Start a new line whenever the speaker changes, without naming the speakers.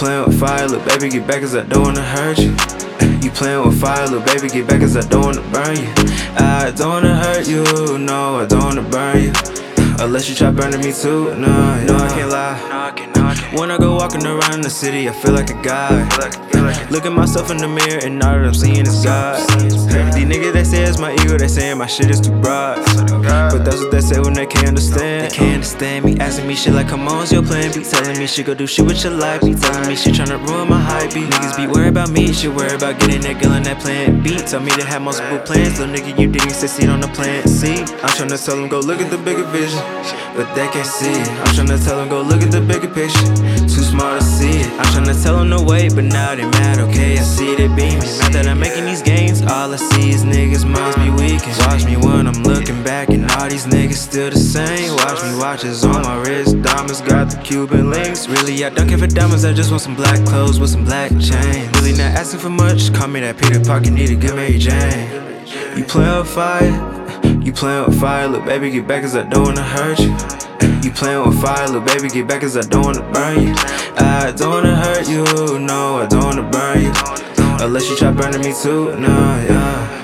playing with fire, little baby, get back, cause I don't wanna hurt you. You playing with fire, little baby, get back, cause I don't wanna burn you. I don't wanna hurt you, no, I don't wanna burn you. Unless you try burning me too, no, I can't lie. When I go walking around the city, I feel like a god. Look at myself in the mirror and all that I'm seeing is God. These niggas, they say it's my ego, they saying my shit is too broad. But that's what they say when they can't understand. They can't understand me, asking me shit like, come on, what's your plan B? Telling me shit, go do shit with your life. Be telling me shit, tryna ruin my hype beat. Niggas be worried about me, shit worried about getting that girl in that plan B. Tell me to have multiple plans, little nigga, you didn't succeed on the plan C. I'm tryna tell them, go look at the bigger vision, but they can't see it. I'm tryna tell them, go look at the bigger picture, too smart to see it. I'm tryna tell them to wait, but now they mad, okay, I see they beaming. Now that I'm making these gains, all I see is niggas' minds be weakened. Watch me when I'm looking back and all these niggas still the same. Watch me, watches on my wrist, diamonds got the Cuban links. Really, I don't care for diamonds, I just want some black clothes with some black chains. Really not asking for much, call me that Peter Parker, need a good Mary Jane. You playing with fire, you playing with fire, little baby, get back, cause I don't wanna hurt you. You playing with fire, little baby, get back, cause I don't wanna burn you. I don't wanna hurt you, no, I don't wanna burn you. Unless you try burning me too, no, yeah.